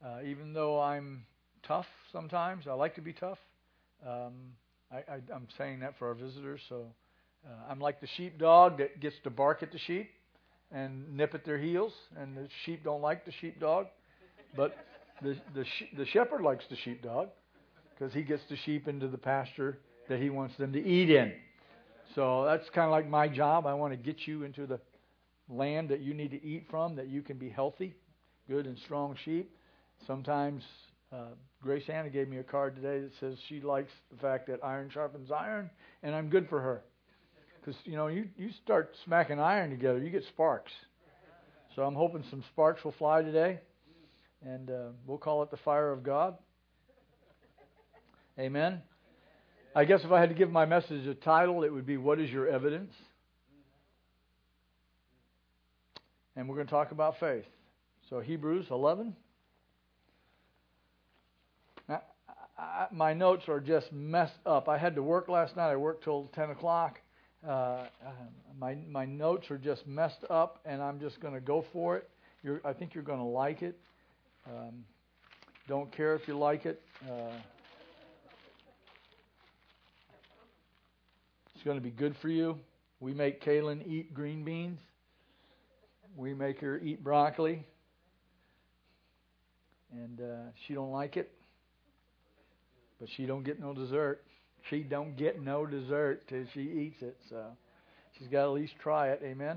Even though I'm tough sometimes, I like to be tough. I'm saying that for our visitors. So I'm like the sheepdog that gets to bark at the sheep and nip at their heels, and the sheep don't like the sheepdog. But the shepherd likes the sheepdog because he gets the sheep into the pasture that he wants them to eat in. So that's kind of like my job. I want to get you into the land that you need to eat from, that you can be healthy, good and strong sheep. Sometimes Grace Anna gave me a card today that says she likes the fact that iron sharpens iron, and I'm good for her. Because, you start smacking iron together, you get sparks. So I'm hoping some sparks will fly today, and we'll call it the fire of God. Amen. I guess if I had to give my message a title, it would be, What is Your Evidence? And we're going to talk about faith. So Hebrews 11. Now, my notes are just messed up. I had to work last night. I worked till 10 o'clock. My notes are just messed up, and I'm just going to go for it. I think you're going to like it. Don't care if you like it. It's going to be good for you. We make Kaylin eat green beans. We make her eat broccoli. And she don't like it. But she don't get no dessert. She don't get no dessert till she eats it. So she's got to at least try it. Amen.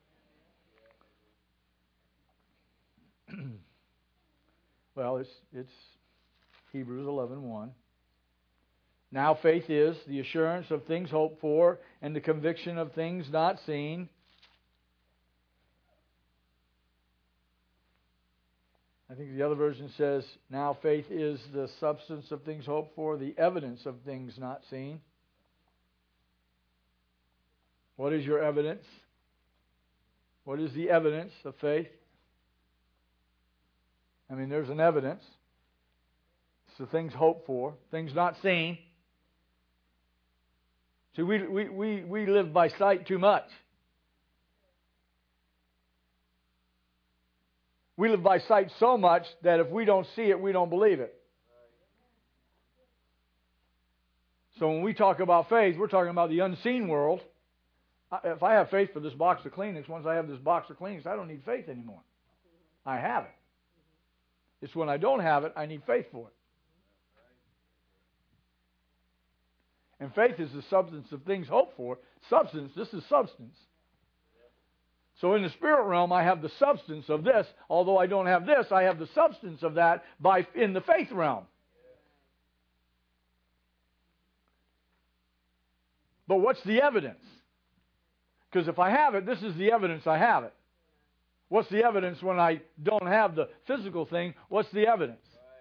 Well, it's Hebrews 11:1. Now faith is the assurance of things hoped for and the conviction of things not seen. I think the other version says, now faith is the substance of things hoped for, the evidence of things not seen. What is your evidence? What is the evidence of faith? I mean, there's an evidence. It's the things hoped for, things not seen. See, we live by sight too much. We live by sight so much that if we don't see it, we don't believe it. So when we talk about faith, we're talking about the unseen world. If I have faith for this box of Kleenex, once I have this box of Kleenex, I don't need faith anymore. I have it. It's when I don't have it, I need faith for it. And faith is the substance of things hoped for. Substance, this is substance. So in the spirit realm, I have the substance of this. Although I don't have this, I have the substance of that in the faith realm. But what's the evidence? Because if I have it, this is the evidence I have it. What's the evidence when I don't have the physical thing? What's the evidence?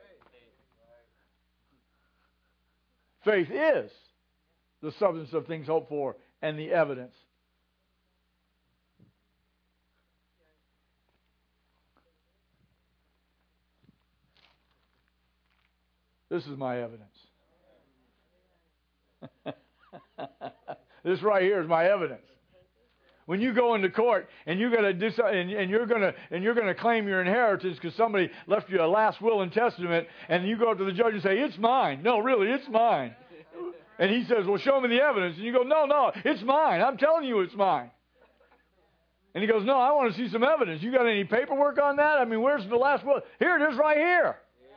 Faith is the substance of things hoped for and the evidence. This is my evidence. This right here is my evidence. When you go into court and you're going to do something, and you're going to claim your inheritance because somebody left you a last will and testament, and you go up to the judge and say, "It's mine." No, really, it's mine. And he says, "Well, show me the evidence." And you go, "No, it's mine. I'm telling you, it's mine." And he goes, "No, I want to see some evidence. You got any paperwork on that? I mean, where's the last will? Here it is, right here."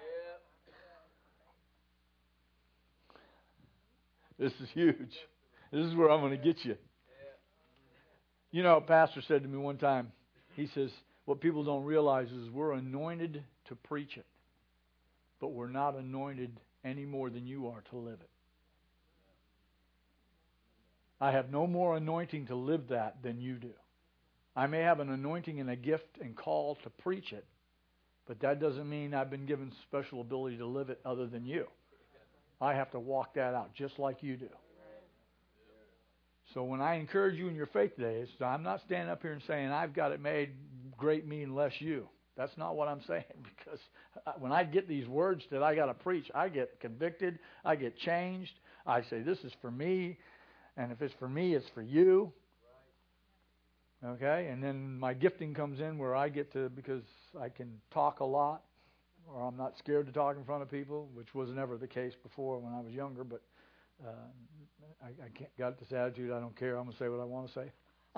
This is huge. This is where I'm going to get you. You know, a pastor said to me one time, he says, what people don't realize is we're anointed to preach it, but we're not anointed any more than you are to live it. I have no more anointing to live that than you do. I may have an anointing and a gift and call to preach it, but that doesn't mean I've been given special ability to live it other than you. I have to walk that out just like you do. So when I encourage you in your faith today, I'm not standing up here and saying, I've got it made, great me and less you. That's not what I'm saying, because when I get these words that I got to preach, I get convicted, I get changed. I say, this is for me, and if it's for me, it's for you. Okay? And then my gifting comes in where I get to, because I can talk a lot, or I'm not scared to talk in front of people, which was never the case before when I was younger. But I got this attitude, I don't care, I'm going to say what I want to say.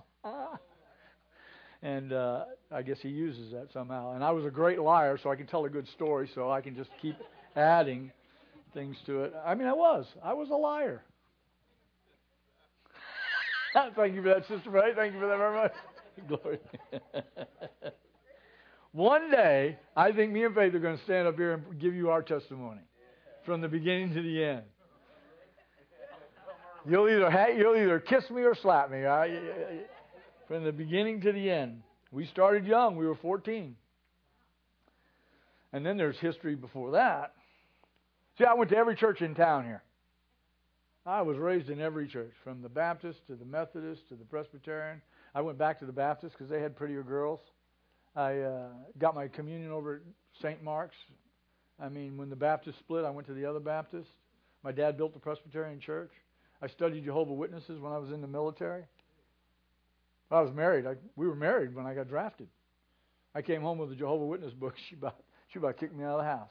And I guess he uses that somehow. And I was a great liar, so I can tell a good story, so I can just keep adding things to it. I mean, I was a liar. Thank you for that, Sister Ray. Thank you for that very much. Glory. One day, I think me and Faith are going to stand up here and give you our testimony from the beginning to the end. You'll either kiss me or slap me. From the beginning to the end. We started young. We were 14. And then there's history before that. See, I went to every church in town here. I was raised in every church, from the Baptist to the Methodist to the Presbyterian. I went back to the Baptist because they had prettier girls. I got my communion over at St. Mark's. I mean, when the Baptist split, I went to the other Baptist. My dad built the Presbyterian church. I studied Jehovah's Witnesses when I was in the military. I was married. We were married when I got drafted. I came home with a Jehovah's Witness book. She about kicked me out of the house.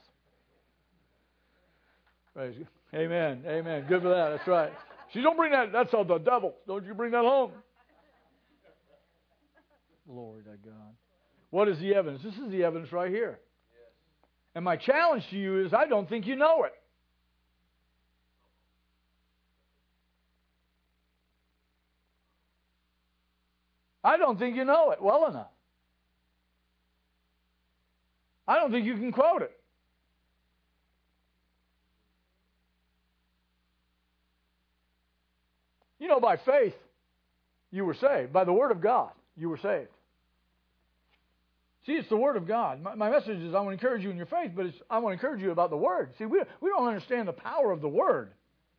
Praise God. Amen. Amen. Good for that. That's right. She don't bring that. That's of the devil. Don't you bring that home. Glory to God. What is the evidence? This is the evidence right here. And my challenge to you is, I don't think you know it. I don't think you know it well enough. I don't think you can quote it. You know, by faith, you were saved. By the Word of God, you were saved. See, it's the Word of God. My message is I want to encourage you in your faith, but I want to encourage you about the Word. See, we don't understand the power of the Word.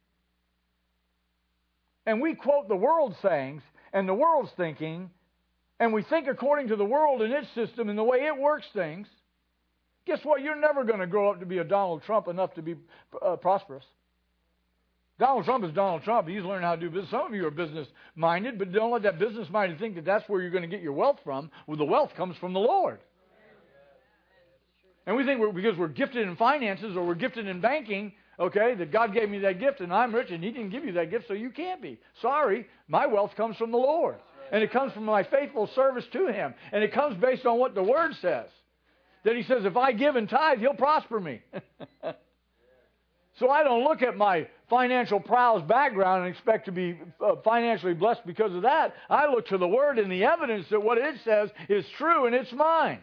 And we quote the world's sayings and the world's thinking, and we think according to the world and its system and the way it works things. Guess what? You're never going to grow up to be a Donald Trump enough to be prosperous. Donald Trump is Donald Trump. He's learned how to do business. Some of you are business-minded, but don't let that business-minded think that that's where you're going to get your wealth from. Well, the wealth comes from the Lord. And we think because we're gifted in finances or we're gifted in banking, okay, that God gave me that gift and I'm rich and He didn't give you that gift, so you can't be. Sorry, my wealth comes from the Lord. And it comes from my faithful service to Him. And it comes based on what the Word says. That He says, if I give and tithe, He'll prosper me. So I don't look at my financial prowess background and expect to be financially blessed because of that. I look to the Word and the evidence that what it says is true and it's mine.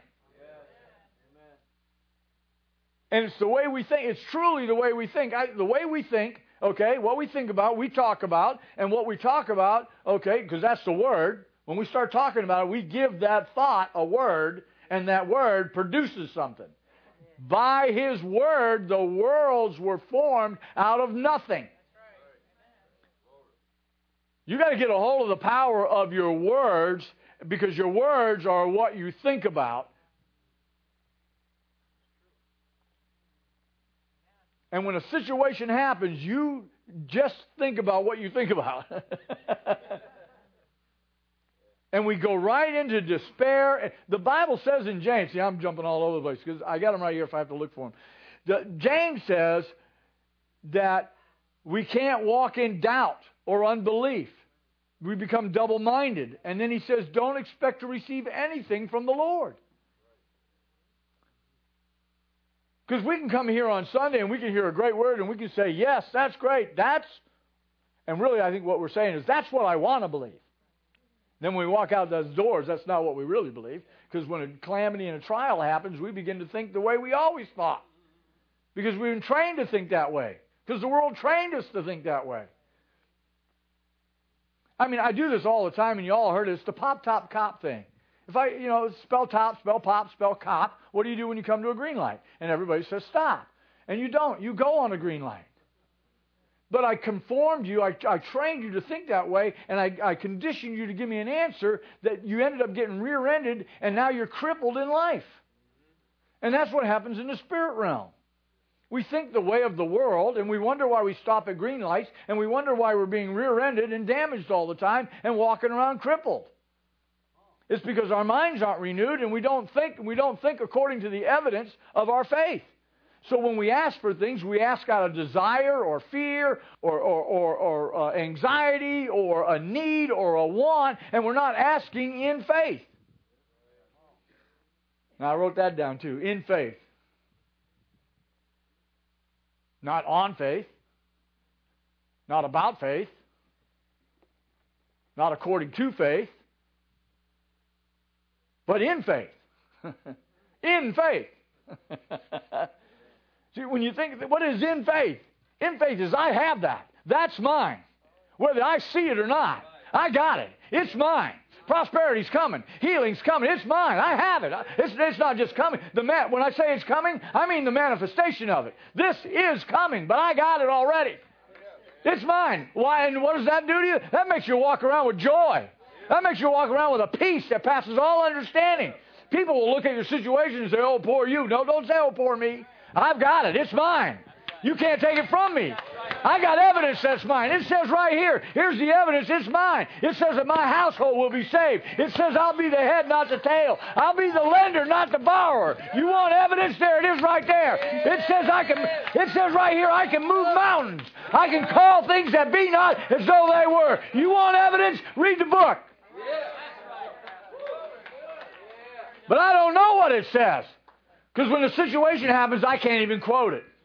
And it's the way we think. It's truly the way we think. The way we think, okay, what we think about, we talk about. And what we talk about, okay, because that's the Word. When we start talking about it, we give that thought a word, and that word produces something. By His Word, the worlds were formed out of nothing. You got to get a hold of the power of your words, because your words are what you think about. And when a situation happens, you just think about what you think about. And we go right into despair. The Bible says in James, see, I'm jumping all over the place because I got them right here if I have to look for them. James says that we can't walk in doubt or unbelief. We become double-minded. And then he says, don't expect to receive anything from the Lord. Because we can come here on Sunday and we can hear a great word and we can say, yes, that's great. And really I think what we're saying is, that's what I want to believe. Then when we walk out those doors, that's not what we really believe. Because when a calamity and a trial happens, we begin to think the way we always thought. Because we've been trained to think that way. Because the world trained us to think that way. I mean, I do this all the time, and you all heard it. It's the pop, top, cop thing. If I, spell top, spell pop, spell cop, what do you do when you come to a green light? And everybody says stop. And you don't. You go on a green light. But I conformed you, I trained you to think that way, and I conditioned you to give me an answer that you ended up getting rear-ended, and now you're crippled in life. And that's what happens in the spirit realm. We think the way of the world, and we wonder why we stop at green lights, and we wonder why we're being rear-ended and damaged all the time and walking around crippled. It's because our minds aren't renewed and we don't think according to the evidence of our faith. So when we ask for things, we ask out of desire or fear or anxiety or a need or a want, and we're not asking in faith. Now, I wrote that down too. In faith. Not on faith. Not about faith. Not according to faith. But in faith. In faith. See, when you think, what is in faith? In faith is I have that. That's mine. Whether I see it or not, I got it. It's mine. Prosperity's coming. Healing's coming. It's mine. I have it. It's not just coming. When I say it's coming, I mean the manifestation of it. This is coming, but I got it already. It's mine. Why? And what does that do to you? That makes you walk around with joy. That makes you walk around with a peace that passes all understanding. People will look at your situation and say, oh, poor you. No, don't say, oh, poor me. I've got it. It's mine. You can't take it from me. I got evidence that's mine. It says right here, here's the evidence, it's mine. It says that my household will be saved. It says I'll be the head, not the tail. I'll be the lender, not the borrower. You want evidence? There it is right there. It says right here, I can move mountains. I can call things that be not as though they were. You want evidence? Read the book. But I don't know what it says. Because when the situation happens, I can't even quote it.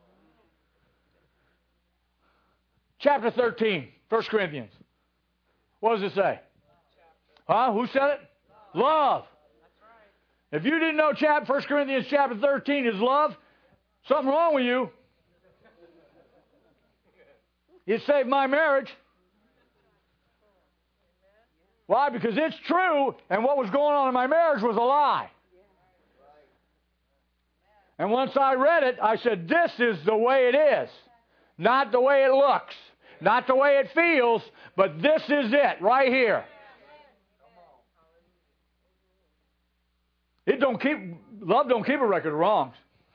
Chapter 13, 1 Corinthians. What does it say? Huh? Who said it? Love. If you didn't know 1 Corinthians chapter 13 is love, something wrong with you. It saved my marriage. Why? Because it's true, and what was going on in my marriage was a lie. And once I read it, I said, this is the way it is. Not the way it looks. Not the way it feels, but this is it right here. Love don't keep a record of wrongs.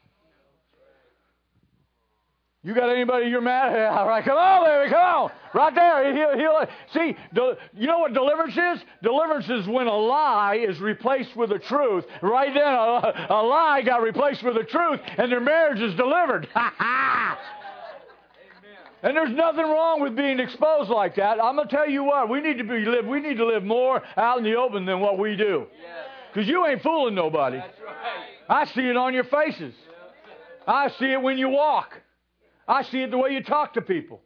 You got anybody you're mad at? All right, come on, baby, come on. Right there. See, you know what deliverance is? Deliverance is when a lie is replaced with a truth. Right then, a lie got replaced with a truth, and their marriage is delivered. Ha ha! And there's nothing wrong with being exposed like that. I'm going to tell you what, we need to live more out in the open than what we do. Because you ain't fooling nobody. That's right. I see it on your faces. I see it when you walk. I see it the way you talk to people.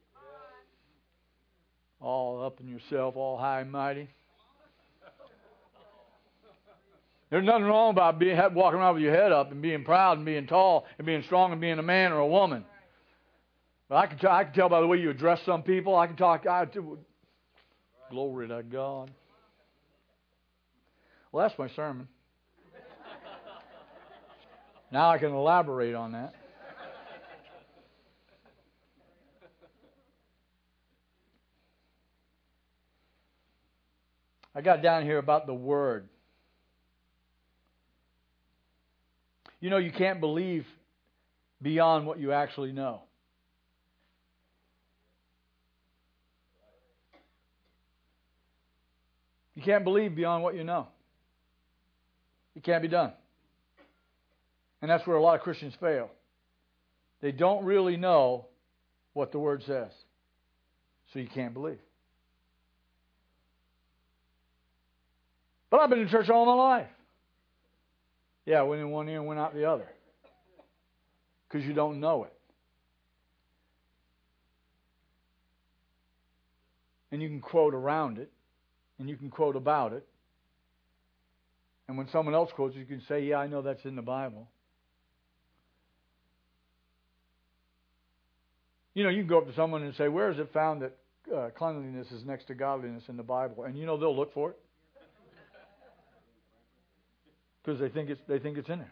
All up in yourself, all high and mighty. There's nothing wrong about walking around with your head up and being proud and being tall and being strong and being a man or a woman. But I can tell by the way you address some people. Glory to God. Well, that's my sermon. Now I can elaborate on that. I got down here about the Word. You know, you can't believe beyond what you actually know. You can't believe beyond what you know. It can't be done. And that's where a lot of Christians fail. They don't really know what the Word says. So you can't believe. But I've been in church all my life. Yeah, went in one ear and went out the other. Because you don't know it. And you can quote around it. And you can quote about it. And when someone else quotes, you can say, yeah, I know that's in the Bible. You know, you can go up to someone and say, where is it found that cleanliness is next to godliness in the Bible? And you know they'll look for it. Because they think it's in there.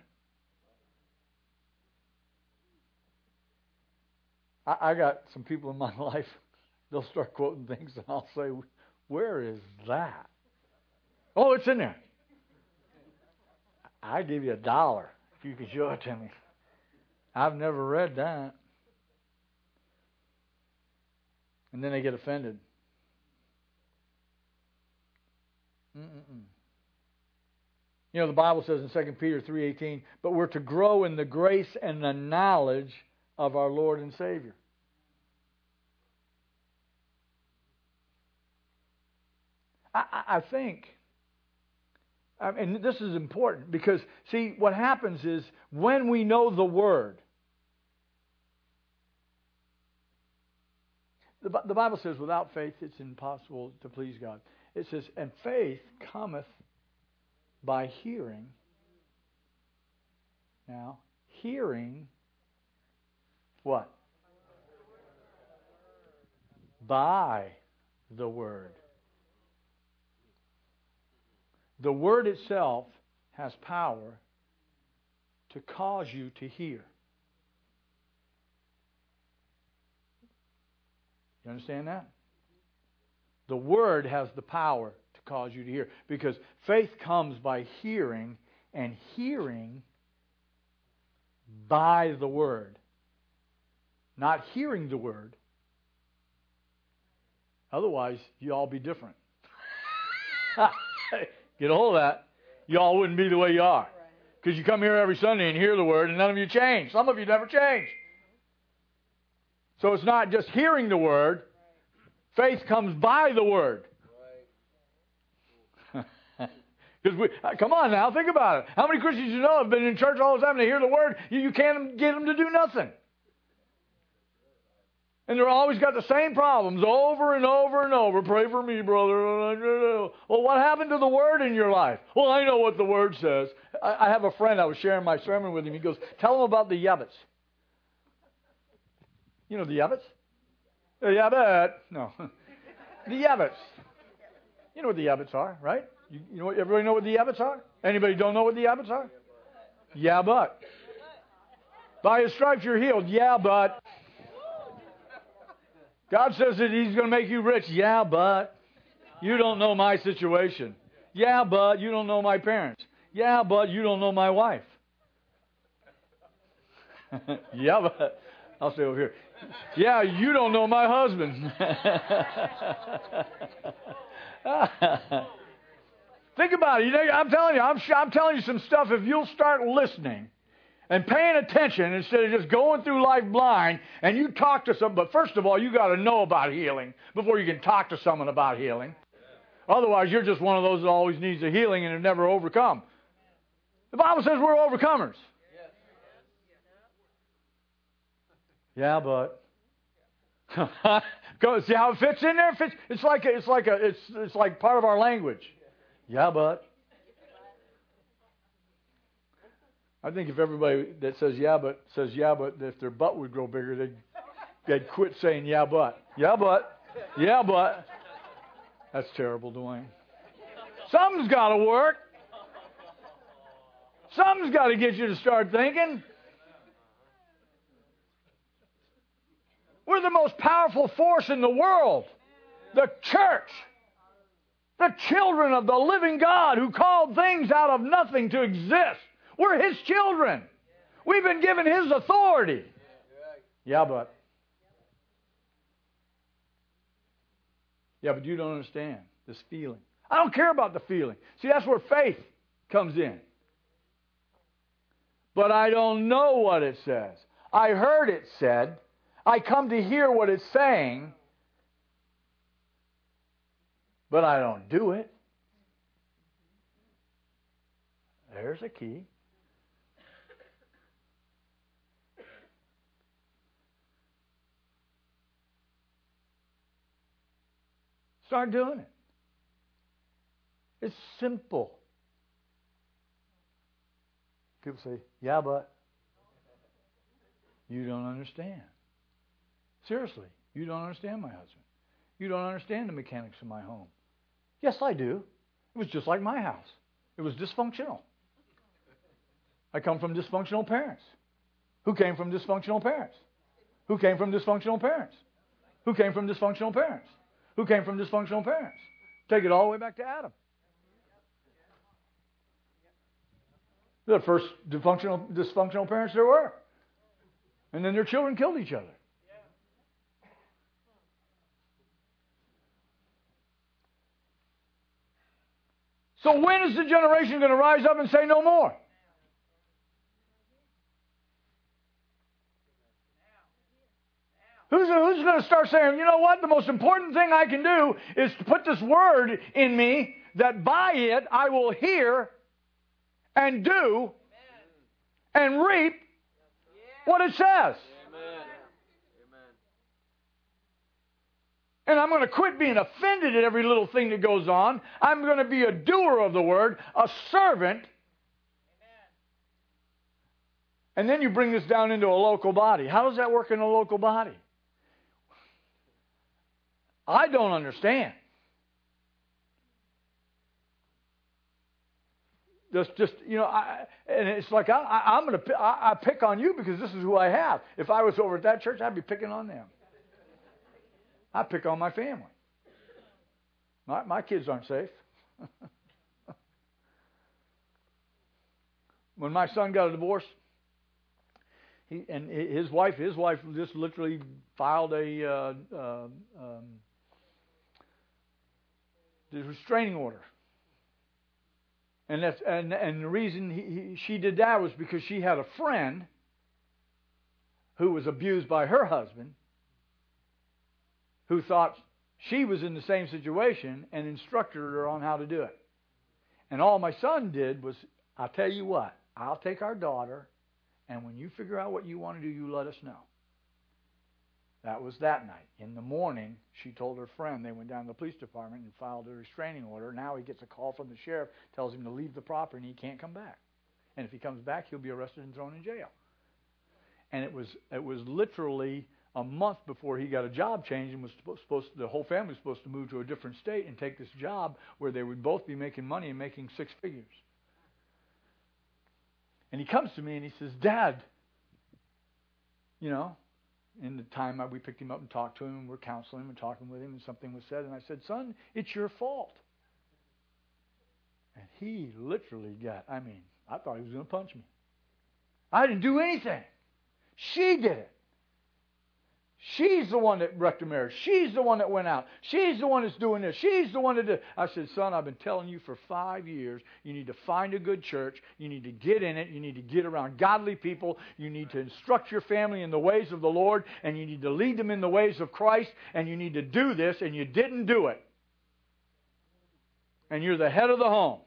I got some people in my life, they'll start quoting things and I'll say, where is that? Oh, it's in there. I give you $1 if you can show it to me. I've never read that. And then they get offended. You know, the Bible says in 2 Peter 3:18, but we're to grow in the grace and the knowledge of our Lord and Savior. I think, and this is important because, see, what happens is when we know the Word, the Bible says without faith it's impossible to please God. It says, and faith cometh by hearing. Now, hearing what? By the Word. The Word itself has power to cause you to hear. You understand that? The Word has the power to cause you to hear. Because faith comes by hearing, and hearing by the Word. Not hearing the Word. Otherwise, you all be different. Get a hold of that. You all wouldn't be the way you are. Because you come here every Sunday and hear the Word, and none of you change. Some of you never change. So it's not just hearing the Word. Faith comes by the Word. Because come on now, think about it. How many Christians you know have been in church all the time and they hear the Word, you can't get them to do nothing. And they're always got the same problems over and over and over. Pray for me, brother. Well, what happened to the Word in your life? Well, I know what the Word says. I have a friend, I was sharing my sermon with him. He goes, tell him about the Yabbits. You know the Yabbits? The Yabbit. No. The Yabbits. You know what the Yabbits are, right? You know, everybody know what the Yabbits are? Anybody don't know what the Yabbits are? Yeah, but. By His stripes you're healed. Yeah, but. God says that He's going to make you rich. Yeah, but you don't know my situation. Yeah, but you don't know my parents. Yeah, but you don't know my wife. Yeah, but I'll stay over here. Yeah, you don't know my husband. Think about it. You know, I'm telling you some stuff. If you'll start listening and paying attention instead of just going through life blind, and you talk to someone. But first of all, you got to know about healing before you can talk to someone about healing. Otherwise, you're just one of those that always needs a healing and have never overcome. The Bible says we're overcomers. Yeah, but go see how it fits in there. It's like part of our language. Yeah, but. I think if everybody that says yeah, but, if their butt would grow bigger, they'd quit saying yeah, but. Yeah, but. Yeah, but. That's terrible, Dwayne. Something's got to work. Something's got to get you to start thinking. We're the most powerful force in the world. The church. The children of the living God who called things out of nothing to exist. We're His children. We've been given His authority. Yeah, but. Yeah, but you don't understand this feeling. I don't care about the feeling. See, that's where faith comes in. But I don't know what it says. I heard it said. I come to hear what it's saying. But I don't do it. There's a key. Start doing it. It's simple. People say, yeah, but you don't understand. Seriously, you don't understand my husband. You don't understand the mechanics of my home. Yes, I do. It was just like my house. It was dysfunctional. I come from dysfunctional parents. Who came from dysfunctional parents? Who came from dysfunctional parents? Who came from dysfunctional parents? Who came from dysfunctional parents? Take it all the way back to Adam. The first dysfunctional parents there were. And then their children killed each other. So when is the generation going to rise up and say no more? Who's going to start saying, you know what, the most important thing I can do is to put this word in me that by it I will hear and do and reap what it says. And I'm going to quit being offended at every little thing that goes on. I'm going to be a doer of the word, a servant. And then you bring this down into a local body. How does that work in a local body? I don't understand. Just you know, and it's like I pick on you because this is who I have. If I was over at that church, I'd be picking on them. I pick on my family. My kids aren't safe. When my son got a divorce, his wife just literally filed a restraining order. And the reason she did that was because she had a friend who was abused by her husband, who thought she was in the same situation and instructed her on how to do it. And all my son did was, I'll tell you what, I'll take our daughter, and when you figure out what you want to do, you let us know. That was that night. In the morning, she told her friend, they went down to the police department and filed a restraining order. Now he gets a call from the sheriff, tells him to leave the property, and he can't come back. And if he comes back, he'll be arrested and thrown in jail. And it was literally a month before he got a job change and was the whole family was supposed to move to a different state and take this job where they would both be making money and making six figures. And he comes to me and he says, Dad, you know, in the time we picked him up and talked to him, and we're counseling him and talking with him, and something was said, and I said, son, it's your fault. And he literally I thought he was going to punch me. I didn't do anything. She did it. She's the one that wrecked the marriage. She's the one that went out. She's the one that's doing this. She's the one that did. I said, son, I've been telling you for 5 years, you need to find a good church. You need to get in it. You need to get around godly people. You need to instruct your family in the ways of the Lord, and you need to lead them in the ways of Christ, and you need to do this, and you didn't do it. And you're the head of the home.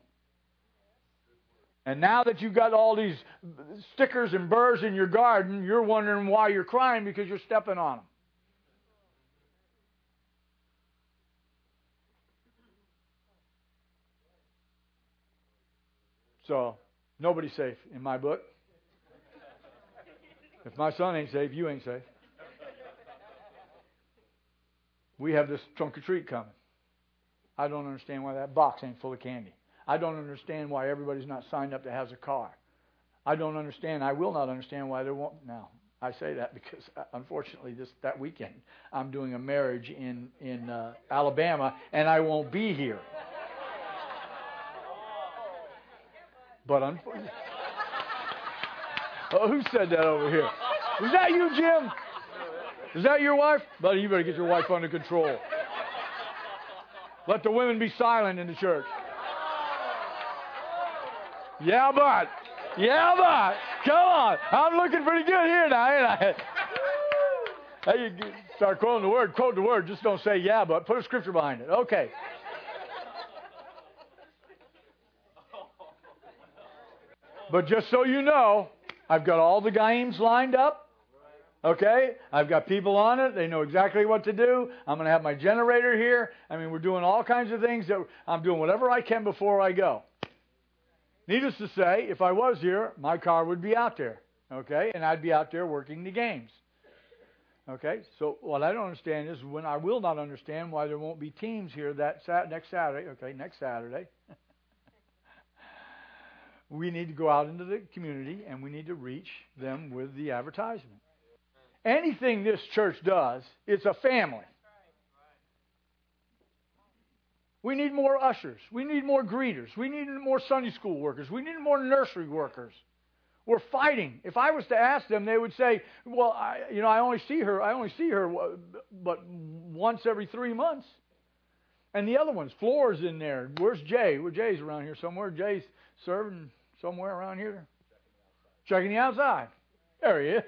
And now that you've got all these stickers and burrs in your garden, you're wondering why you're crying because you're stepping on them. So, nobody's safe in my book. If my son ain't safe, you ain't safe. We have this trunk or treat coming. I don't understand why that box ain't full of candy. I don't understand why everybody's not signed up that has a car. I don't understand. I will not understand why there won't. Now, I say that because, unfortunately, that weekend, I'm doing a marriage in Alabama, and I won't be here. But unfortunately, who said that over here? Was that you, Jim? Is that your wife? Buddy, you better get your wife under control. Let the women be silent in the church. Yeah, but. Come on. I'm looking pretty good here now, ain't I? Hey, you start quoting the word. Quote the word. Just don't say yeah, but. Put a scripture behind it. Okay. But just so you know, I've got all the games lined up. Okay? I've got people on it. They know exactly what to do. I'm going to have my generator here. I mean, we're doing all kinds of things. I'm doing whatever I can before I go. Needless to say, if I was here, my car would be out there. Okay? And I'd be out there working the games. Okay? So what I don't understand is when I will not understand why there won't be teams here next Saturday. Okay, next Saturday. We need to go out into the community and we need to reach them with the advertisement. Anything this church does, it's a family. We need more ushers. We need more greeters. We need more Sunday school workers. We need more nursery workers. We're fighting. If I was to ask them, they would say, "Well, I only see her but once every 3 months." And the other ones, floors in there. Where's Jay? Well, Jay's around here somewhere. Jay's serving somewhere around here. Checking the outside. There he is.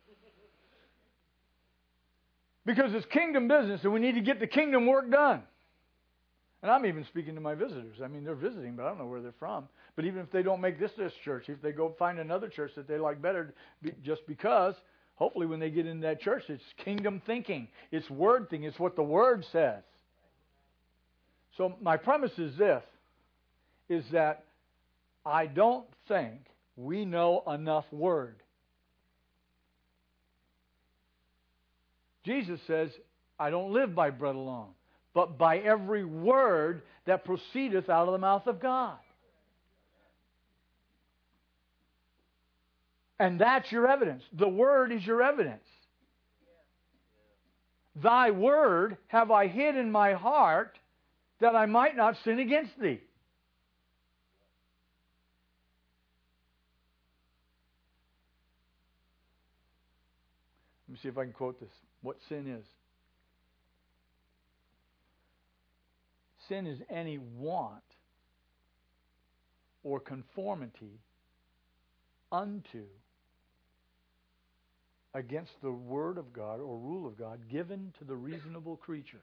Because it's kingdom business and we need to get the kingdom work done. And I'm even speaking to my visitors. I mean, they're visiting, but I don't know where they're from. But even if they don't make this church, if they go find another church that they like better, just because, hopefully when they get in that church, it's kingdom thinking. It's word thinking. It's what the word says. So my premise is this, is that I don't think we know enough word. Jesus says, I don't live by bread alone, but by every word that proceedeth out of the mouth of God. And that's your evidence. The word is your evidence. Thy word have I hid in my heart, that I might not sin against thee. Let me see if I can quote this. What sin is. Sin is any want or conformity unto, against the word of God or rule of God given to the reasonable creature.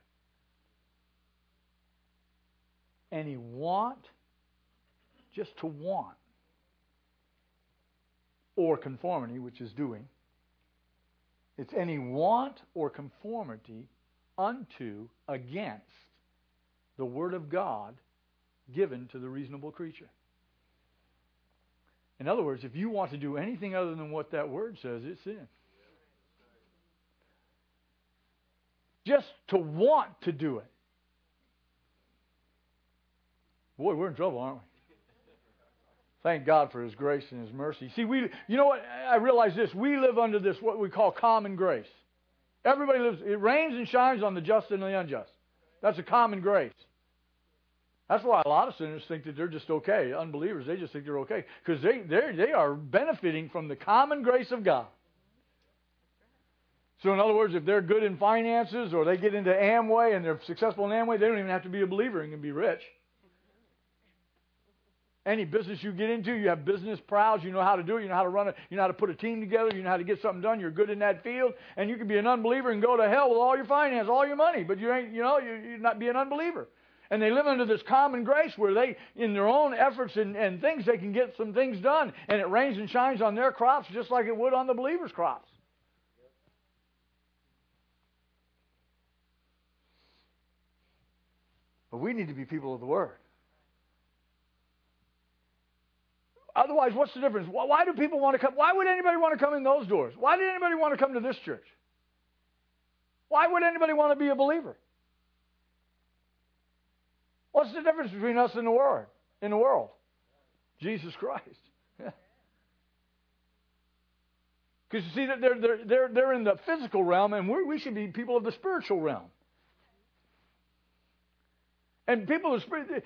Any want, just to want, or conformity, which is doing. It's any want or conformity unto, against the word of God given to the reasonable creature. In other words, if you want to do anything other than what that word says, it's sin. Just to want to do it. Boy, we're in trouble, aren't we? Thank God for His grace and His mercy. See, you know what? I realize this. We live under this, what we call common grace. Everybody lives, it rains and shines on the just and the unjust. That's a common grace. That's why a lot of sinners think that they're just okay. Unbelievers, they just think they're okay. Because they are benefiting from the common grace of God. So in other words, if they're good in finances or they get into Amway and they're successful in Amway, they don't even have to be a believer and can be rich. Any business you get into, you have business prowess, you know how to do it, you know how to run it, you know how to put a team together, you know how to get something done, you're good in that field, and you can be an unbeliever and go to hell with all your finance, all your money, but you're not be an unbeliever. And they live under this common grace where they, in their own efforts and things, they can get some things done, and it rains and shines on their crops just like it would on the believers' crops. But we need to be people of the Word. Otherwise, what's the difference? Why do people want to come? Why would anybody want to come in those doors? Why did anybody want to come to this church? Why would anybody want to be a believer? What's the difference between us and the world? In the world, Jesus Christ. Because you see that they're in the physical realm, and we should be people of the spiritual realm. And people of the spirit,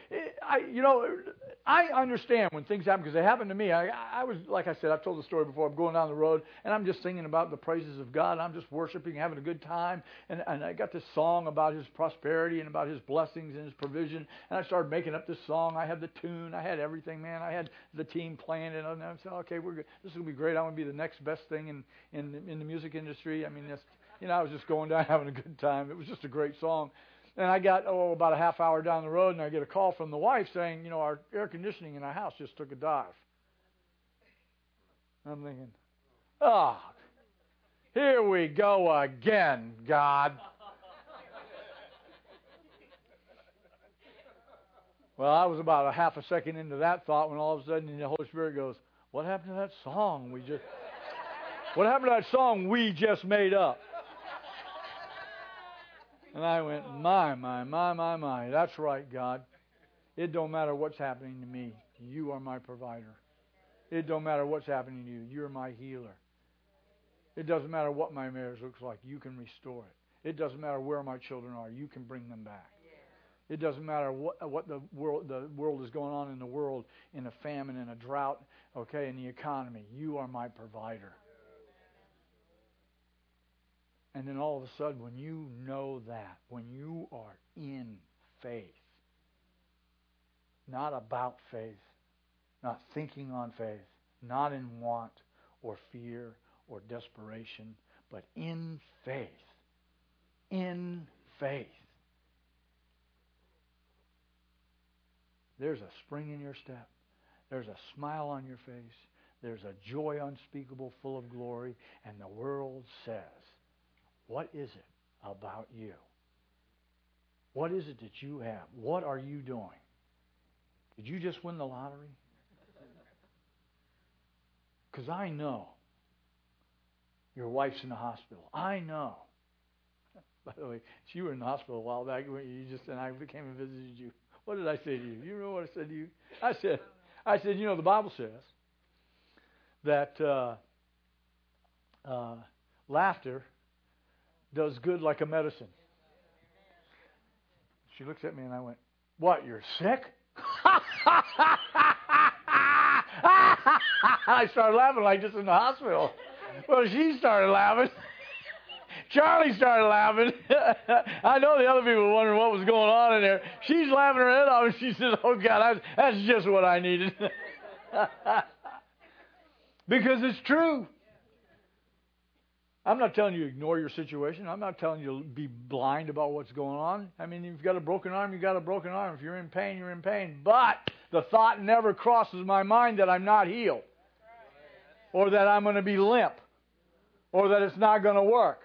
I understand when things happen because they happen to me. I was, like I said, I've told the story before. I'm going down the road and I'm just singing about the praises of God. I'm just worshiping, having a good time. And I got this song about His prosperity and about His blessings and His provision. And I started making up this song. I had the tune. I had everything, man. I had the team playing it. And I said, okay, we're good. This is going to be great. I'm going to be the next best thing in the music industry. I mean, I was just going down having a good time. It was just a great song. And I got, about a half hour down the road, and I get a call from the wife saying, our air conditioning in our house just took a dive. I'm thinking, here we go again, God. Well, I was about a half a second into that thought when all of a sudden the Holy Spirit goes, what happened to that song what happened to that song we just made up? And I went, my. That's right, God. It don't matter what's happening to me. You are my provider. It don't matter what's happening to you. You're my healer. It doesn't matter what my marriage looks like. You can restore it. It doesn't matter where my children are. You can bring them back. It doesn't matter what the world is going on in the world, in a famine, in a drought, in the economy. You are my provider. And then all of a sudden, when you know that, when you are in faith. Not about faith. Not thinking on faith. Not in want or fear or desperation, but in faith. In faith. There's a spring in your step. There's a smile on your face. There's a joy unspeakable, full of glory. And the world says, what is it about you? What is it that you have? What are you doing? Did you just win the lottery? Because I know your wife's in the hospital. I know. By the way, you were in the hospital a while back when I came and visited you. What did I say to you? You know what I said to you? I said, the Bible says that laughter does good like a medicine. She looks at me and I went, what, you're sick? I started laughing like this in the hospital. Well, she started laughing. Charlie started laughing. I know the other people were wondering what was going on in there. She's laughing her head off, and she says, oh, God, that's just what I needed. Because it's true. I'm not telling you to ignore your situation. I'm not telling you to be blind about what's going on. I mean, if you've got a broken arm, you've got a broken arm. If you're in pain, you're in pain. But the thought never crosses my mind that I'm not healed. Or that I'm going to be limp. Or that it's not going to work.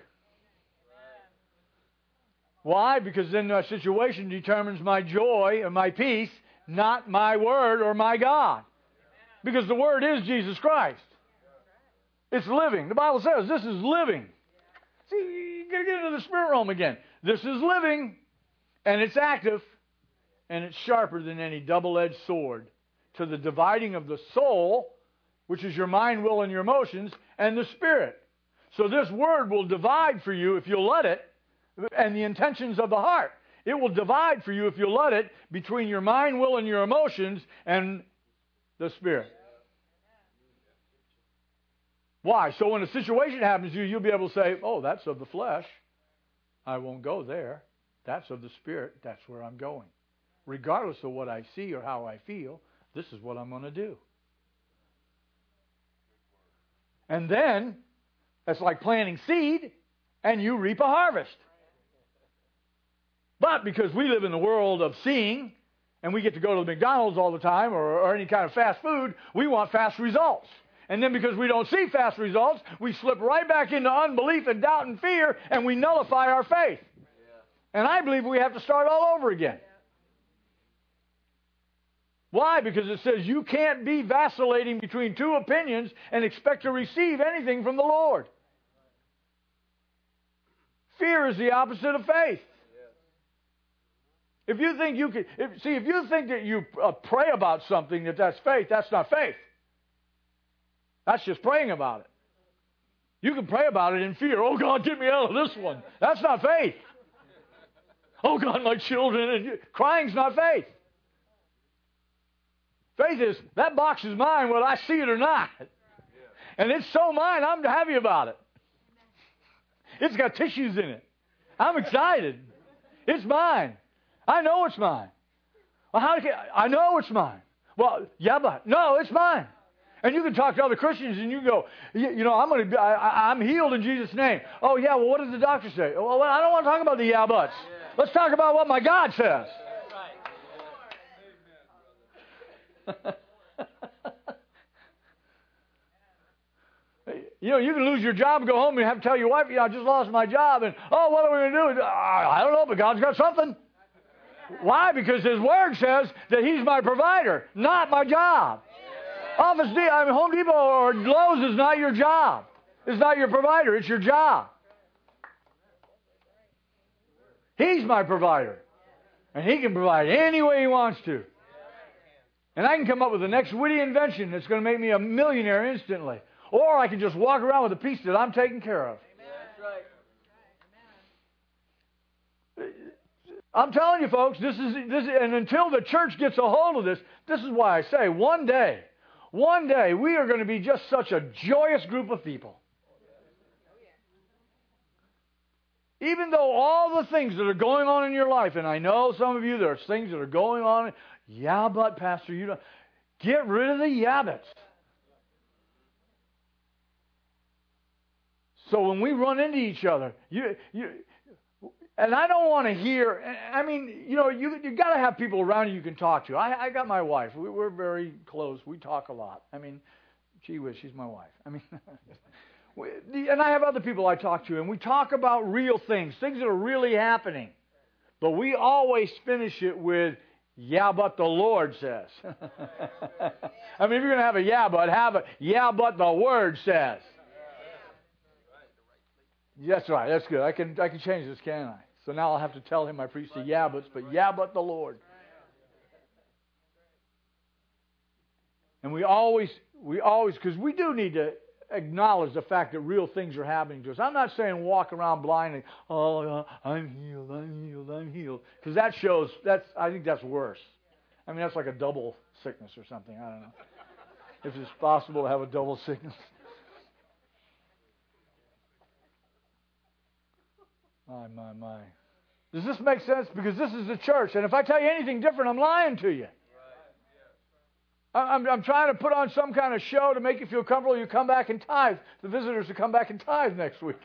Why? Because then the situation determines my joy and my peace, not my word or my God. Because the word is Jesus Christ. It's living. The Bible says this is living. See, you got to get into the spirit realm again. This is living, and it's active, and it's sharper than any double-edged sword to the dividing of the soul, which is your mind, will, and your emotions, and the spirit. So this word will divide for you if you'll let it, and the intentions of the heart. It will divide for you if you'll let it between your mind, will, and your emotions and the spirit. Why? So when a situation happens to you, you'll be able to say, oh, that's of the flesh. I won't go there. That's of the spirit. That's where I'm going. Regardless of what I see or how I feel, this is what I'm going to do. And then, that's like planting seed, and you reap a harvest. But because we live in the world of seeing, and we get to go to the McDonald's all the time, or any kind of fast food, we want fast results. And then because we don't see fast results, we slip right back into unbelief and doubt and fear, and we nullify our faith. And I believe we have to start all over again. Why? Because it says you can't be vacillating between two opinions and expect to receive anything from the Lord. Fear is the opposite of faith. If you think you can, if you think that you pray about something that's faith, that's not faith. That's just praying about it. You can pray about it in fear. Oh, God, get me out of this one. That's not faith. Oh, God, my children. Crying's not faith. Faith is, that box is mine whether I see it or not. And it's so mine, I'm happy about it. It's got tissues in it. I'm excited. It's mine. I know it's mine. Well, I know it's mine. Well, yeah, but no, it's mine. And you can talk to other Christians and you go, I'm healed in Jesus' name. Oh, yeah, well, what does the doctor say? Well, I don't want to talk about the yeah buts. Let's talk about what my God says. You can lose your job and go home and have to tell your wife, I just lost my job. And, oh, what are we going to do? I don't know, but God's got something. Why? Because His Word says that He's my provider, not my job. Home Depot or Lowe's is not your job. It's not your provider. It's your job. He's my provider. And He can provide any way He wants to. And I can come up with the next witty invention that's going to make me a millionaire instantly. Or I can just walk around with a peace that I'm taken care of. I'm telling you, folks, this is, and until the church gets a hold of this, this is why I say one day, we are going to be just such a joyous group of people. Even though all the things that are going on in your life, and I know some of you, there's things that are going on. Yeah, but Pastor, you don't. Get rid of the yeah buts. So when we run into each other, and I don't want to hear. I mean, you got to have people around you can talk to. I got my wife. We're very close. We talk a lot. I mean, gee whiz, she's my wife. I mean, and I have other people I talk to, and we talk about real things that are really happening. But we always finish it with, yeah, but the Lord says. I mean, if you're going to have a yeah, but have a yeah, but the Word says. That's right. That's good. I can change this, can't I? So now I'll have to tell him I preach the yeah, but yeah, but the Lord. And we always, because we do need to acknowledge the fact that real things are happening to us. I'm not saying walk around blindly, I'm healed. Because I think that's worse. I mean, that's like a double sickness or something. I don't know. If it's possible to have a double sickness. My. Does this make sense? Because this is the church. And if I tell you anything different, I'm lying to you. I'm trying to put on some kind of show to make you feel comfortable. You come back and tithe. The visitors will come back and tithe next week.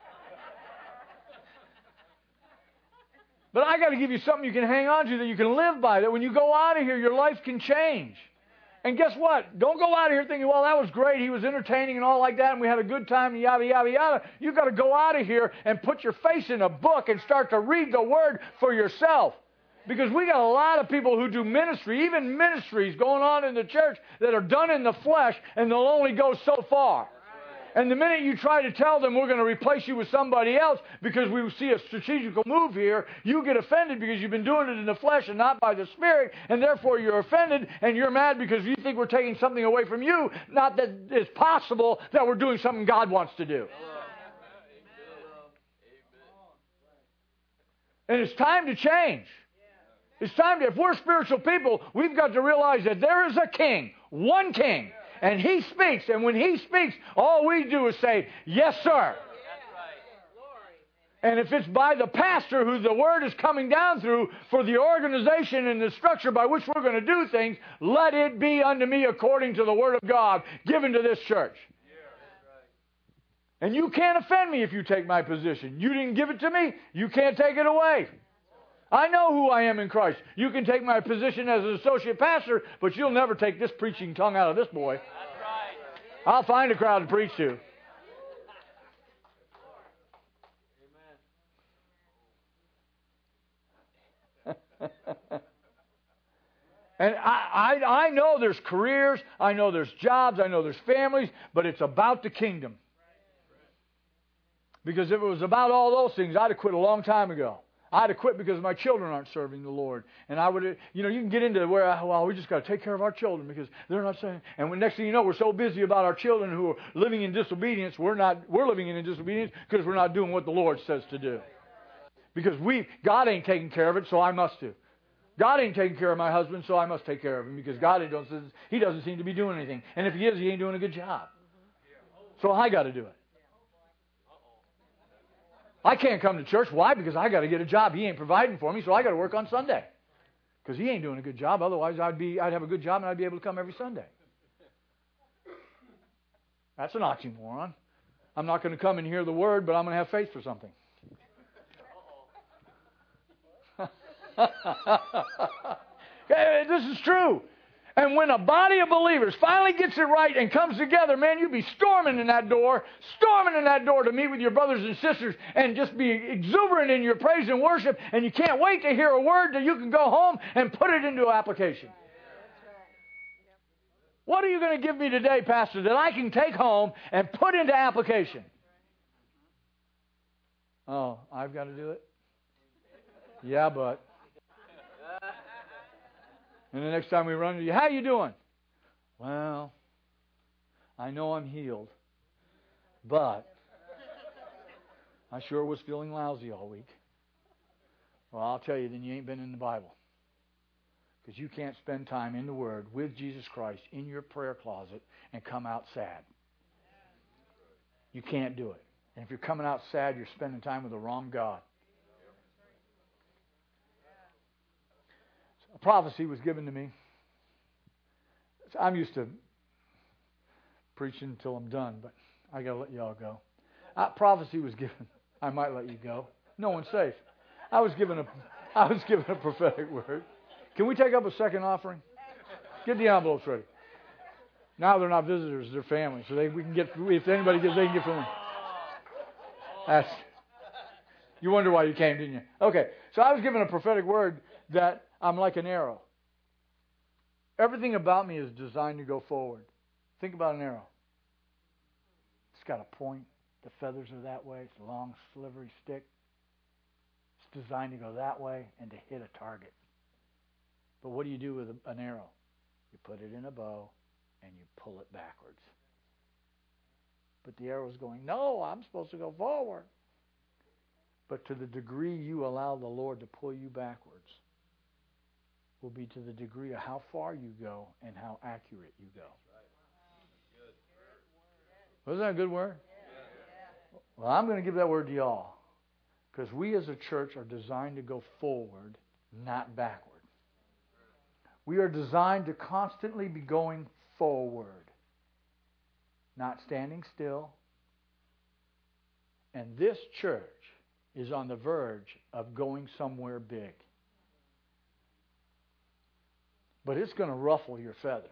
But I got to give you something you can hang on to, that you can live by, that when you go out of here, your life can change. And guess what? Don't go out of here thinking, well, that was great. He was entertaining and all like that, and we had a good time, and yada, yada, yada. You've got to go out of here and put your face in a book and start to read the Word for yourself. Because we got a lot of people who do ministry, even ministries going on in the church that are done in the flesh, and they'll only go so far. And the minute you try to tell them we're going to replace you with somebody else because we see a strategical move here, you get offended because you've been doing it in the flesh and not by the Spirit, and therefore you're offended and you're mad because you think we're taking something away from you, not that it's possible that we're doing something God wants to do. And it's time to change. It's time to, if we're spiritual people, we've got to realize that there is a king, one king, and he speaks. And when he speaks, all we do is say, yes, sir. And if it's by the pastor who the word is coming down through for the organization and the structure by which we're going to do things, let it be unto me according to the word of God given to this church. And you can't offend me if you take my position. You didn't give it to me. You can't take it away. I know who I am in Christ. You can take my position as an associate pastor, but you'll never take this preaching tongue out of this boy. That's right. I'll find a crowd to preach to. And I know there's careers, I know there's jobs, I know there's families, but it's about the kingdom. Because if it was about all those things, I'd have quit a long time ago. I'd have quit because my children aren't serving the Lord. And I would, you can get into where, we just got to take care of our children because they're not saying. And when next thing you know, we're so busy about our children who are living in disobedience, we're living in disobedience because we're not doing what the Lord says to do. Because God ain't taking care of it, so I must do. God ain't taking care of my husband, so I must take care of him because he doesn't seem to be doing anything. And if he is, he ain't doing a good job. So I got to do it. I can't come to church. Why? Because I got to get a job. He ain't providing for me, so I got to work on Sunday. Because he ain't doing a good job. Otherwise, I'd have a good job and I'd be able to come every Sunday. That's an oxymoron. I'm not going to come and hear the word, but I'm going to have faith for something. This is true. And when a body of believers finally gets it right and comes together, man, you'd be storming in that door to meet with your brothers and sisters and just be exuberant in your praise and worship, and you can't wait to hear a word that you can go home and put it into application. What are you going to give me today, Pastor, that I can take home and put into application? Oh, I've got to do it? Yeah, but... And the next time we run into you, how you doing? Well, I know I'm healed, but I sure was feeling lousy all week. Well, I'll tell you, then you ain't been in the Bible. Because you can't spend time in the Word with Jesus Christ in your prayer closet and come out sad. You can't do it. And if you're coming out sad, you're spending time with the wrong God. A prophecy was given to me. I'm used to preaching until I'm done, but I got to let y'all go. Prophecy was given. I might let you go. No one's safe. I was given a prophetic word. Can we take up a second offering? Get the envelopes ready. Now they're not visitors; they're family. So we can get. If anybody gets, they can get from them. You wonder why you came, didn't you? Okay. So I was given a prophetic word that I'm like an arrow. Everything about me is designed to go forward. Think about an arrow. It's got a point. The feathers are that way. It's a long, slivery stick. It's designed to go that way and to hit a target. But what do you do with an arrow? You put it in a bow and you pull it backwards. But the arrow's going, no, I'm supposed to go forward. But to the degree you allow the Lord to pull you backwards will be to the degree of how far you go and how accurate you go. Wasn't that a good word? Well, I'm going to give that word to y'all. Because we as a church are designed to go forward, not backward. We are designed to constantly be going forward, not standing still. And this church is on the verge of going somewhere big. But it's going to ruffle your feathers.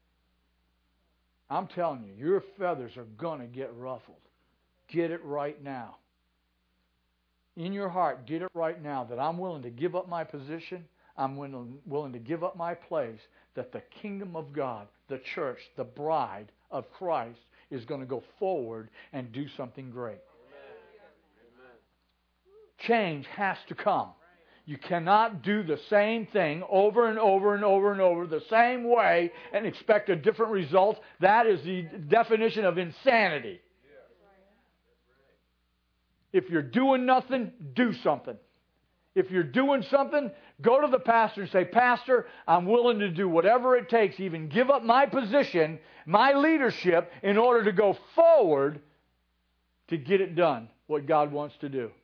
I'm telling you, your feathers are going to get ruffled. Get it right now. In your heart, get it right now that I'm willing to give up my position. I'm willing to give up my place, that the kingdom of God, the church, the bride of Christ is going to go forward and do something great. Amen. Change has to come. You cannot do the same thing over and over and over and over the same way and expect a different result. That is the definition of insanity. If you're doing nothing, do something. If you're doing something, go to the pastor and say, Pastor, I'm willing to do whatever it takes, even give up my position, my leadership, in order to go forward to get it done, what God wants to do.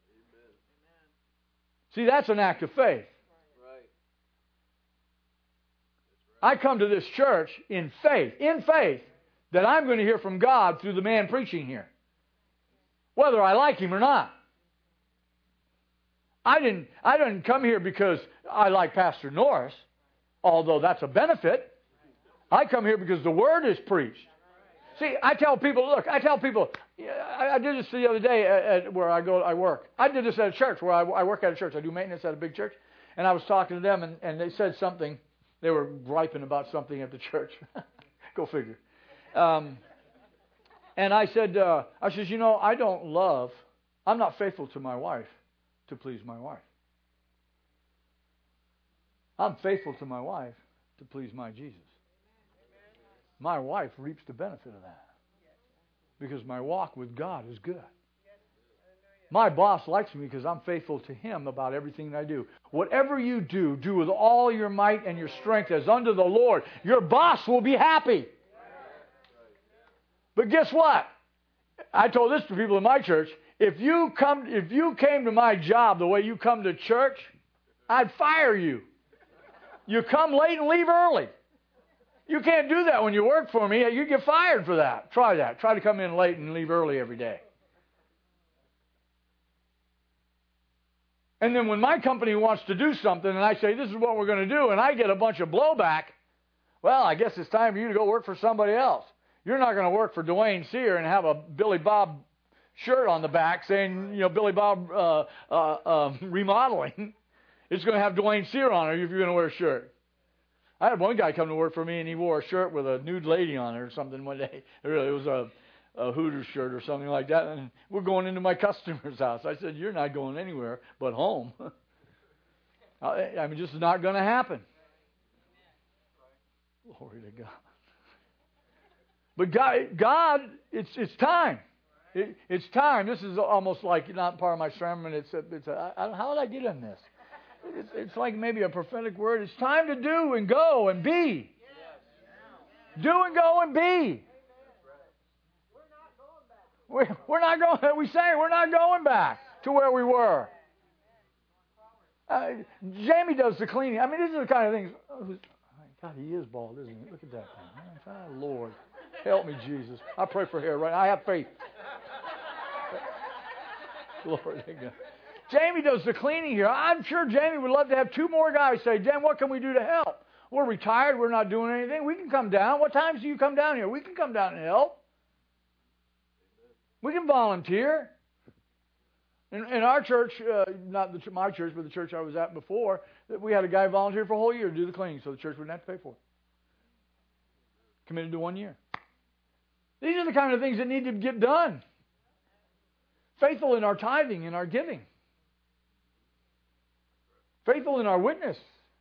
See, that's an act of faith. I come to this church in faith, that I'm going to hear from God through the man preaching here, whether I like him or not. I didn't come here because I like Pastor Norris, although that's a benefit. I come here because the Word is preached. See, I tell people, I did this the other day at where I work. I did this at a church where I work at a church. I do maintenance at a big church. And I was talking to them, and they said something. They were griping about something at the church. Go figure. And I said, I'm not faithful to my wife to please my wife. I'm faithful to my wife to please my Jesus. My wife reaps the benefit of that because my walk with God is good. My boss likes me because I'm faithful to him about everything I do. Whatever you do, do with all your might and your strength as unto the Lord. Your boss will be happy. But guess what? I told this to people in my church. If you came to my job the way you come to church, I'd fire you. You come late and leave early. You can't do that when you work for me. You get fired for that. Try that. Try to come in late and leave early every day. And then when my company wants to do something and I say, this is what we're going to do, and I get a bunch of blowback, well, I guess it's time for you to go work for somebody else. You're not going to work for Dwayne Sear and have a Billy Bob shirt on the back saying, Billy Bob remodeling. It's going to have Dwayne Sear on it if you're going to wear a shirt. I had one guy come to work for me and he wore a shirt with a nude lady on it or something one day. It was a Hooters shirt or something like that. And we're going into my customer's house. I said, you're not going anywhere but home. This is not going to happen. Glory to God. But God, it's time. It's time. This is almost like not part of my sermon. How did I get in this? It's like maybe a prophetic word. It's time to do and go and be. Do and go and be. We're not going. We say we're not going back to where we were. Jamie does the cleaning. I mean, these are the kind of things. God, he is bald, isn't he? Look at that thing. Oh, Lord, help me, Jesus. I pray for hair right now. I have faith. Glory to God. Jamie does the cleaning here. I'm sure Jamie would love to have 2 more guys say, Jen, what can we do to help? We're retired. We're not doing anything. We can come down. What times do you come down here? We can come down and help. We can volunteer. In our church, not my church, but the church I was at before, we had a guy volunteer for a whole year to do the cleaning so the church wouldn't have to pay for it. Committed to 1 year. These are the kind of things that need to get done. Faithful in our tithing and our giving. Faithful in our witness.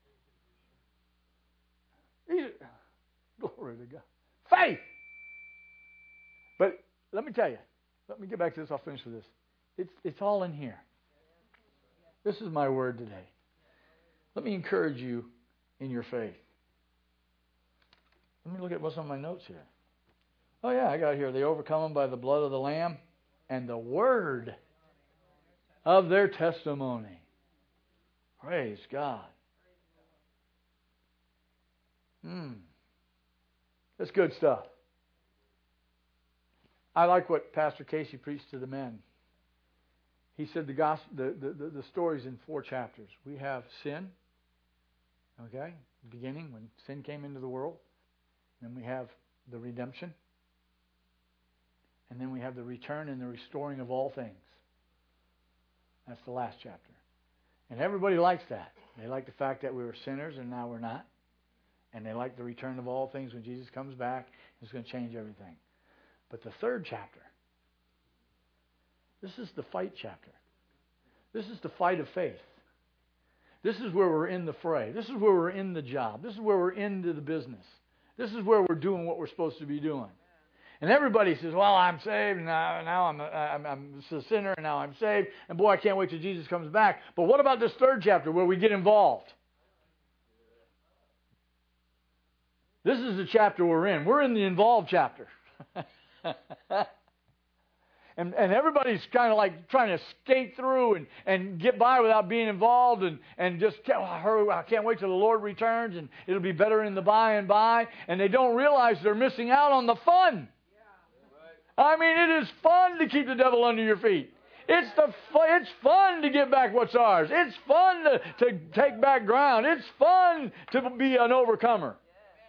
Glory to God. Faith! But let me tell you, let me get back to this. I'll finish with this. It's all in here. This is my word today. Let me encourage you in your faith. Let me look at what's on my notes here. Oh yeah, I got it here. They overcome them by the blood of the Lamb and the word of their testimony. Praise God. That's good stuff. I like what Pastor Casey preached to the men. He said the story's in 4 chapters. We have sin, okay, beginning when sin came into the world. Then we have the redemption. And then we have the return and the restoring of all things. That's the last chapter. And everybody likes that. They like the fact that we were sinners and now we're not. And they like the return of all things when Jesus comes back. It's going to change everything. But the 3rd chapter, this is the fight chapter. This is the fight of faith. This is where we're in the fray. This is where we're in the job. This is where we're into the business. This is where we're doing what we're supposed to be doing. And everybody says, well, I'm saved, now I'm a sinner, and now I'm saved, and boy, I can't wait till Jesus comes back. But what about this 3rd chapter where we get involved? This is the chapter we're in. We're in the involved chapter. And everybody's kind of like trying to skate through and get by without being involved and just hurry. I can't wait till the Lord returns and it'll be better in the by and by. And they don't realize they're missing out on the fun. I mean, it is fun to keep the devil under your feet. It's fun to get back what's ours. It's fun to take back ground. It's fun to be an overcomer.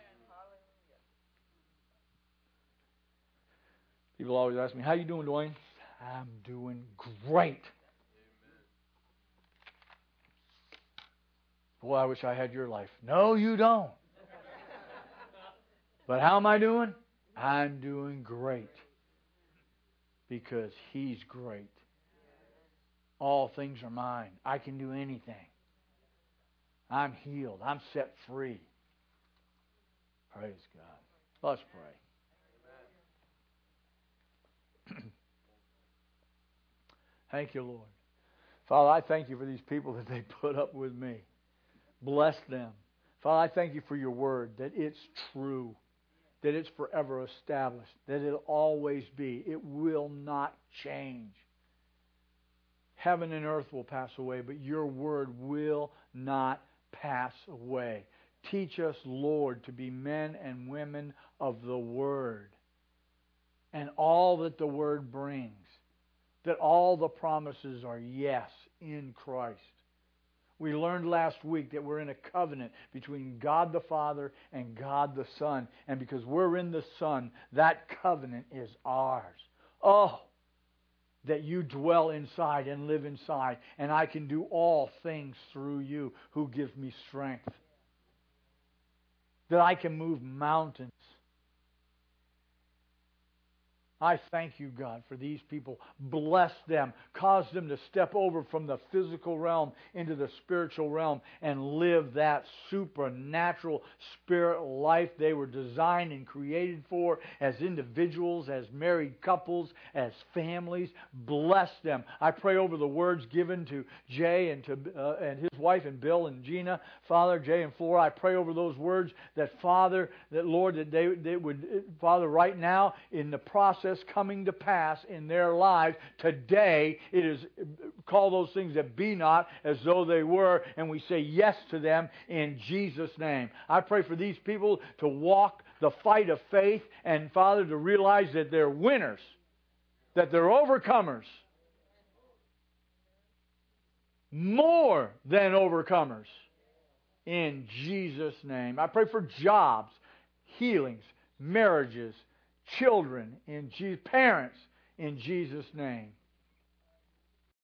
People always ask me, how you doing, Dwayne? I'm doing great. Boy, I wish I had your life. No, you don't. But how am I doing? I'm doing great. Because He's great. All things are mine. I can do anything. I'm healed. I'm set free. Praise God. Let's pray. Thank you, Lord. Father, I thank you for these people that they put up with me. Bless them. Father, I thank you for your word, that it's true, that it's forever established, that it'll always be. It will not change. Heaven and earth will pass away, but your word will not pass away. Teach us, Lord, to be men and women of the word and all that the word brings. That all the promises are yes in Christ. We learned last week that we're in a covenant between God the Father and God the Son. And because we're in the Son, that covenant is ours. Oh, that you dwell inside and live inside. And I can do all things through you who give me strength. That I can move mountains. I thank you, God, for these people. Bless them. Cause them to step over from the physical realm into the spiritual realm and live that supernatural spirit life they were designed and created for as individuals, as married couples, as families. Bless them. I pray over the words given to Jay and his wife and Bill and Gina. Father, Jay and Flora, I pray over those words that, Father, that Lord, that they would, Father, right now in the process process coming to pass in their lives today. It is call those things that be not as though they were, and we say yes to them in Jesus' name. I pray for these people to walk the fight of faith, and Father, to realize that they're winners, that they're overcomers, more than overcomers, in Jesus' name. I pray for jobs, healings, marriages, children, parents, in Jesus' name.